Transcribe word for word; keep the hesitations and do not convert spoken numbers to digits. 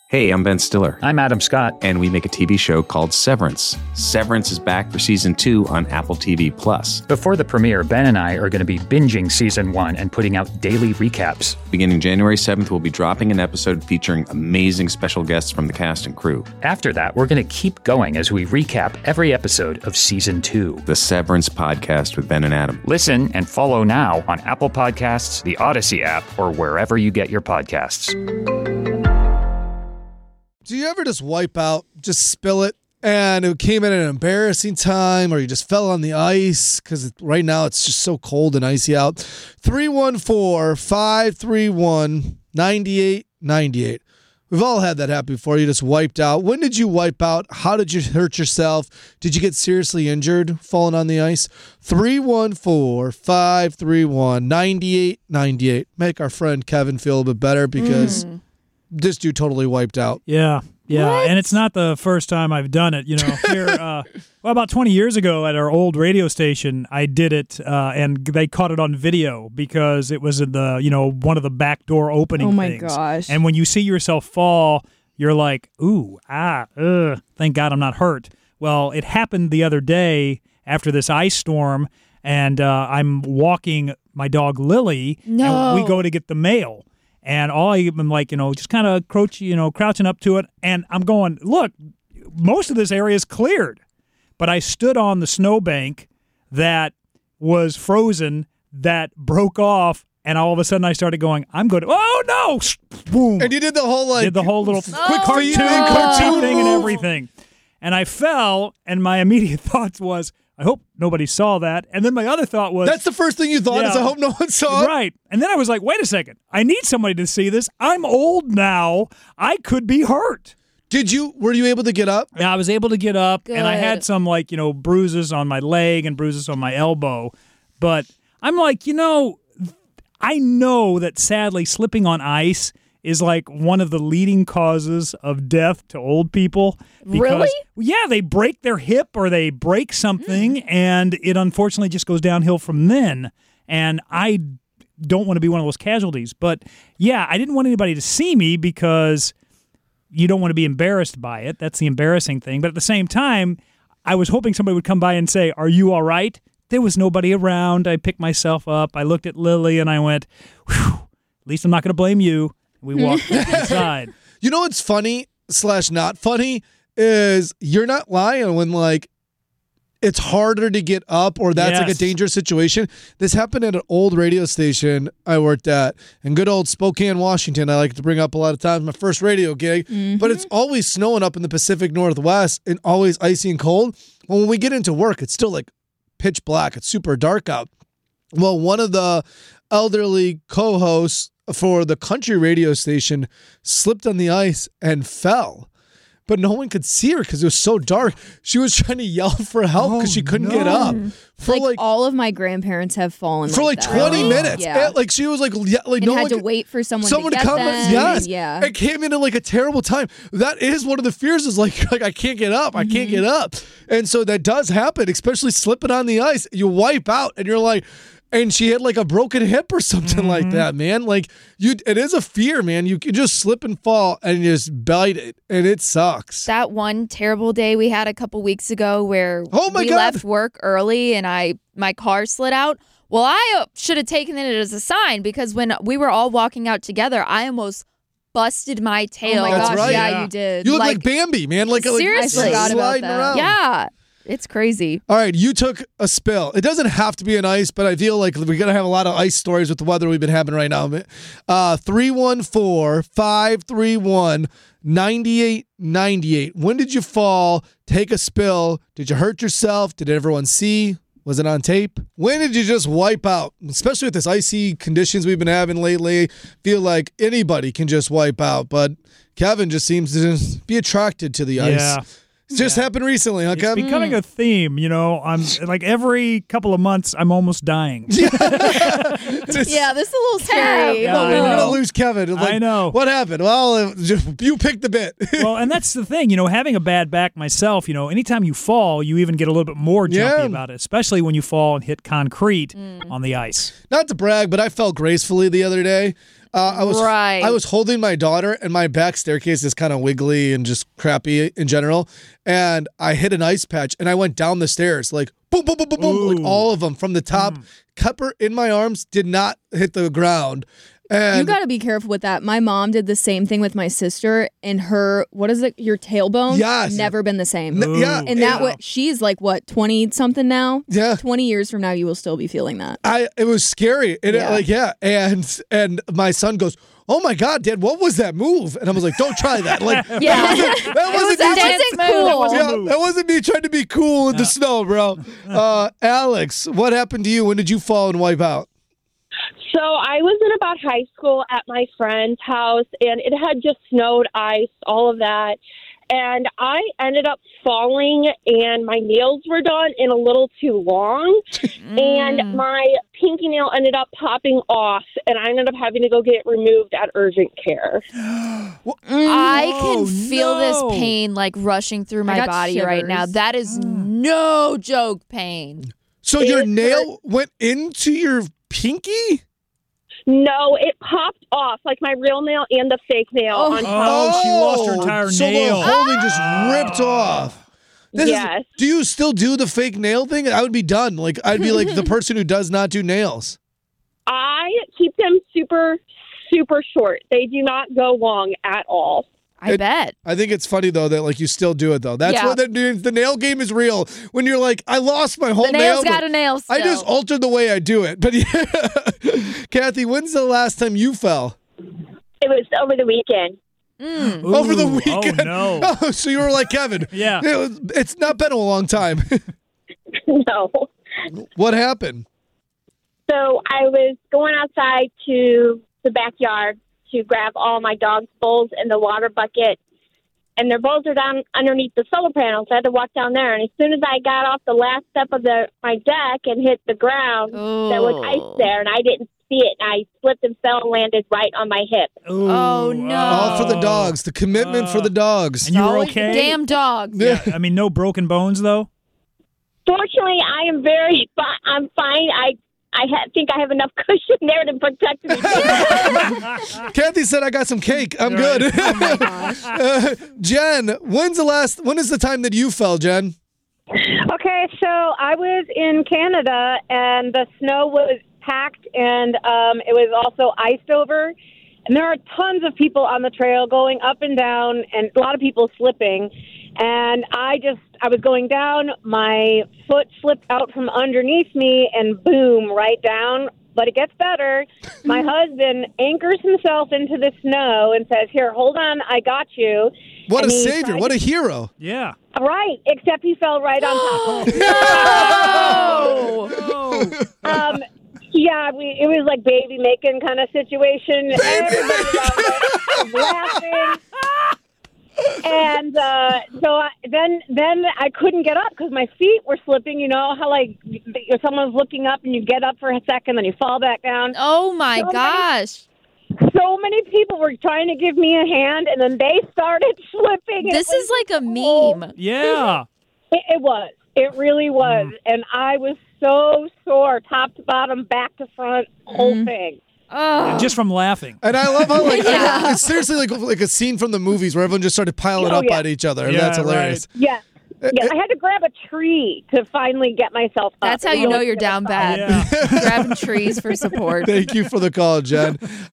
Hey, I'm Ben Stiller. I'm Adam Scott. And we make a T V show called Severance. Severance is back for season two on Apple T V Plus. Before the premiere, Ben and I are going to be binging season one and putting out daily recaps. Beginning January seventh, we'll be dropping an episode featuring amazing special guests from the cast and crew. After that, we're going to keep going as we recap every episode of season two. The Severance Podcast with Ben and Adam. Listen and follow now on Apple Podcasts, the Odyssey app, or wherever you get your podcasts. Do you ever just wipe out, just spill it, and it came at an embarrassing time, or you just fell on the ice because right now it's just so cold and icy out? three one four, five three one, nine eight nine eight. We've all had that happen before. You just wiped out. When did you wipe out? How did you hurt yourself? Did you get seriously injured falling on the ice? three one four, five three one, nine eight nine eight. Make our friend Kevin feel a bit better because... Mm. This dude totally wiped out. Yeah, yeah. What? And it's not the first time I've done it. You know, here, uh, well, about twenty years ago at our old radio station, I did it, uh, and they caught it on video because it was in the, you know, one of the back door opening Oh, my things. gosh. And when you see yourself fall, you're like, ooh, ah, ugh, thank God I'm not hurt. Well, it happened the other day after this ice storm, and uh, I'm walking my dog Lily, No. and we go to get the mail. And all I'm like, you know, just kind of crouch, you know, crouching up to it. And I'm going, look, most of this area is cleared. But I stood on the snowbank that was frozen, that broke off. And all of a sudden I started going, I'm going, oh, no. Boom. And you did the whole, like... Did the whole little quick quick cartoon, no. cartoon thing and everything. And I fell, and my immediate thought was, I hope nobody saw that. And then my other thought was... That's the first thing you thought yeah, is I hope no one saw it? Right. And then I was like, wait a second. I need somebody to see this. I'm old now. I could be hurt. Did you... Were you able to get up? Yeah, I was able to get up, Good. and I had some, like, you know, bruises on my leg and bruises on my elbow. But I'm like, you know, I know that sadly slipping on ice is like one of the leading causes of death to old people. Because, Really? Yeah, they break their hip or they break something, mm. and it unfortunately just goes downhill from then. And I don't want to be one of those casualties. But, yeah, I didn't want anybody to see me because you don't want to be embarrassed by it. That's the embarrassing thing. But at the same time, I was hoping somebody would come by and say, are you all right? There was nobody around. I picked myself up. I looked at Lily, and I went, whew, at least I'm not going to blame you. We walked inside. You know what's funny slash not funny is you're not lying when, like, it's harder to get up or that's yes. like a dangerous situation. This happened at an old radio station I worked at in good old Spokane, Washington. I like to bring up a lot of times, my first radio gig. Mm-hmm. But it's always snowing up in the Pacific Northwest and always icy and cold. Well, when we get into work, it's still like pitch black. It's super dark out. Well, one of the elderly co-hosts for the country radio station slipped on the ice and fell. But no one could see her because it was so dark. She was trying to yell for help because oh, she couldn't no. get up. For like, like all of my grandparents have fallen for like like that. twenty minutes. Yeah. And, like she was like, yeah, like and no had one to could, wait for someone, someone to, to get come. them. Yes, yeah. It came in at like a terrible time. That is one of the fears. Is like, like I can't get up. I mm-hmm. can't get up. And so that does happen, especially slipping on the ice. You wipe out, and you're like. And she had like a broken hip or something mm-hmm. like that, man. Like you, it is a fear, man. You can just slip and fall and you just bite it, and it sucks. That one terrible day we had a couple weeks ago where oh my we God. left work early and I my car slid out. Well, I should have taken it as a sign because when we were all walking out together, I almost busted my tail. Oh my gosh, right. Yeah, yeah, you did. You look like, like Bambi, man. Like seriously, like, I forgot sliding about that. around. Yeah. It's crazy. All right, you took a spill. It doesn't have to be an ice, but I feel like we're going to have a lot of ice stories with the weather we've been having right now. Uh, three one four, five three one, nine eight nine eight. When did you fall? Take a spill. Did you hurt yourself? Did everyone see? Was it on tape? When did you just wipe out? Especially with this icy conditions we've been having lately, feel like anybody can just wipe out, but Kevin just seems to be attracted to the ice. Yeah. It's just yeah. happened recently, huh, It's Kevin? becoming a theme, you know. I'm like every couple of months, I'm almost dying. Just, yeah, this is a little scary. Yeah, no, I we're know. gonna lose Kevin. Like, I know. What happened? Well, uh, just, you picked the bit. Well, and that's the thing, you know, having a bad back myself, you know, anytime you fall, you even get a little bit more jumpy Yeah. about it, especially when you fall and hit concrete Mm. on the ice. Not to brag, but I fell gracefully the other day. Uh, I was Right. I was holding my daughter, and my back staircase is kind of wiggly and just crappy in general. And I hit an ice patch, and I went down the stairs like boom, boom, boom, boom, boom, like Ooh. all of them from the top. Mm. Kept her in my arms, did not hit the ground. And You got to be careful with that. My mom did the same thing with my sister, and her, what is it, your tailbone? Yes. Never been the same. N- yeah, And that Yeah. what she's like, what, twenty something now? yeah. twenty years from now, you will still be feeling that. I it was scary. And it, Yeah. like yeah, and and my son goes, "Oh my God, Dad, what was that move?" And I was like, "Don't try that." Like Yeah. that wasn't, that It was wasn't a me trying- dance That's cool. move. Yeah, move. that wasn't me trying to be cool in the snow, bro. Uh, Alex, what happened to you? When did you fall and wipe out? So I was in about high school at my friend's house, and it had just snowed, ice, all of that. And I ended up falling, and my nails were done in a little too long, and my pinky nail ended up popping off, and I ended up having to go get it removed at urgent care. I can Oh, feel no. this pain like rushing through my got body right shivers. now. That is no joke pain. So your It nail went into your pinky? No, it popped off, like my real nail and the fake nail Oh. on top. Oh, she lost her entire so nail. the holding just ripped off. This is- Yes. do you still do the fake nail thing? I would be done. Like I'd be like the person who does not do nails. I keep them super, super short. They do not go long at all. I It- bet. I think it's funny though that like you still do it though. That's Yeah. what they're doing. The nail game is real. When you're like, I lost my whole The nail's nail. got but a nail still. I just altered the way I do it. But yeah. Kathy, when's the last time you fell? It was over the weekend. Mm. Over the Ooh, weekend. Oh, no. Oh, so you were like Kevin. Yeah. It was- it's not been a long time. No. What happened? So I was going outside to the backyard to grab all my dog's bowls in the water bucket, and their bowls are down underneath the solar panels. I had to walk down there, and as soon as I got off the last step of the my deck and hit the ground, there was Oh. ice there, and I didn't see it, and I slipped and fell and landed right on my hip. Ooh, Oh, no. All for the dogs. The commitment for the dogs. And you were Always okay? Damn dogs. Yeah, I mean, no broken bones, though? Fortunately, I am very fi- I'm fine. I I ha- think I have enough cushion there to protect me. Kathy said I got some cake. I'm Right. good. uh, Jen, when's the last? When is the time that you fell, Jen? Okay, so I was in Canada, and the snow was packed, and um, it was also iced over. And there are tons of people on the trail going up and down, and a lot of people slipping. And I just, I was going down, my foot slipped out from underneath me, and boom, right down. But it gets better. My husband anchors himself into the snow and says, "Here, hold on, I got you." What And a he savior! tried What a to- hero! Yeah. Right, except he fell right on top of me. No. Oh. Um, yeah, we, it was like baby making kind of situation. Everybody was laughing. And uh, so I, then then I couldn't get up because my feet were slipping. You know how like if someone's looking up and you get up for a second, then you fall back down. Oh, my So many- gosh. So many people were trying to give me a hand, and then they started slipping. It This was is like a so- meme. Yeah. It, it was. It really was. And I was so sore, top to bottom, back to front, whole thing. Oh. Just from laughing. And I love how like Yeah. it's seriously like like a scene from the movies where everyone just started piling Oh, up yeah. at each other. Yeah, That's hilarious. Yeah. Yeah, I had to grab a tree to finally get myself up. That's how It you know was you're really down fun. bad. Yeah. Grabbing trees for support. Thank you for the call, Jen.